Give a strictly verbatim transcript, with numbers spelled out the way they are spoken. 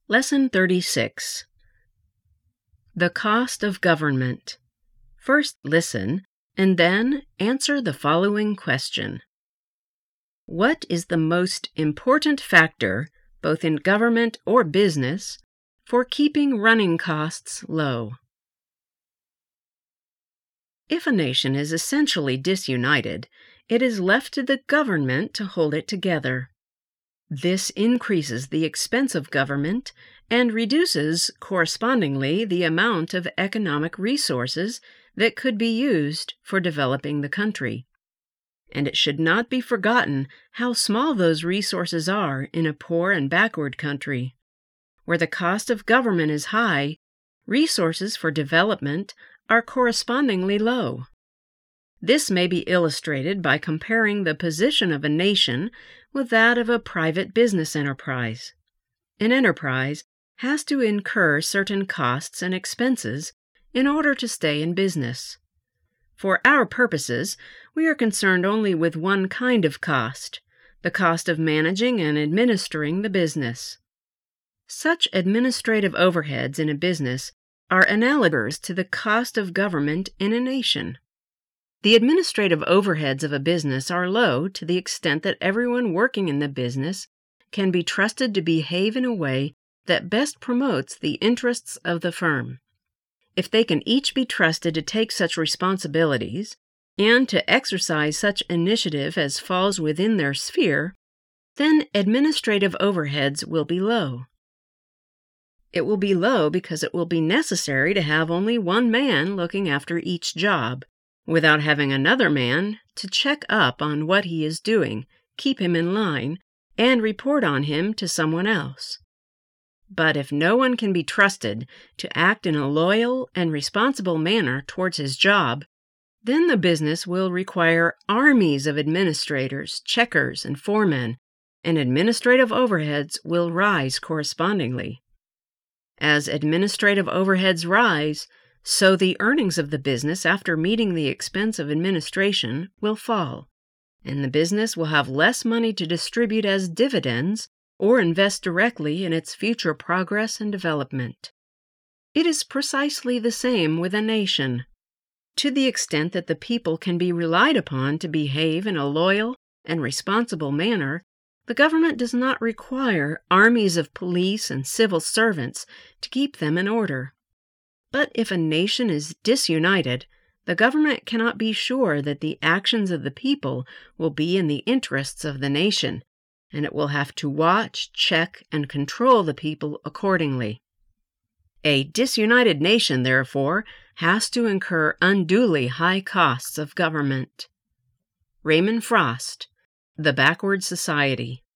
Lesson thirty-six. The Cost of Government. First listen, and then answer the following question. What is the most important factor, both in government or business, for keeping running costs low? If a nation is essentially disunited, it is left to the government to hold it together. This increases the expense of government and reduces, correspondingly, the amount of economic resources that could be used for developing the country. And it should not be forgotten how small those resources are in a poor and backward country. Where the cost of government is high, resources for development are correspondingly low. This may be illustrated by comparing the position of a nation with that of a private business enterprise. An enterprise has to incur certain costs and expenses in order to stay in business. For our purposes, we are concerned only with one kind of cost, the cost of managing and administering the business. Such administrative overheads in a business are analogous to the cost of government in a nation. The administrative overheads of a business are low to the extent that everyone working in the business can be trusted to behave in a way that best promotes the interests of the firm. If they can each be trusted to take such responsibilities and to exercise such initiative as falls within their sphere, then administrative overheads will be low. It will be low because it will be necessary to have only one man looking after each job, without having another man to check up on what he is doing, keep him in line, and report on him to someone else. But if no one can be trusted to act in a loyal and responsible manner towards his job, then the business will require armies of administrators, checkers, and foremen, and administrative overheads will rise correspondingly. As administrative overheads rise, so the earnings of the business after meeting the expense of administration will fall, and the business will have less money to distribute as dividends or invest directly in its future progress and development. It is precisely the same with a nation. To the extent that the people can be relied upon to behave in a loyal and responsible manner, the government does not require armies of police and civil servants to keep them in order. But if a nation is disunited, the government cannot be sure that the actions of the people will be in the interests of the nation, and it will have to watch, check, and control the people accordingly. A disunited nation, therefore, has to incur unduly high costs of government. Raymond Frost, The Backward Society.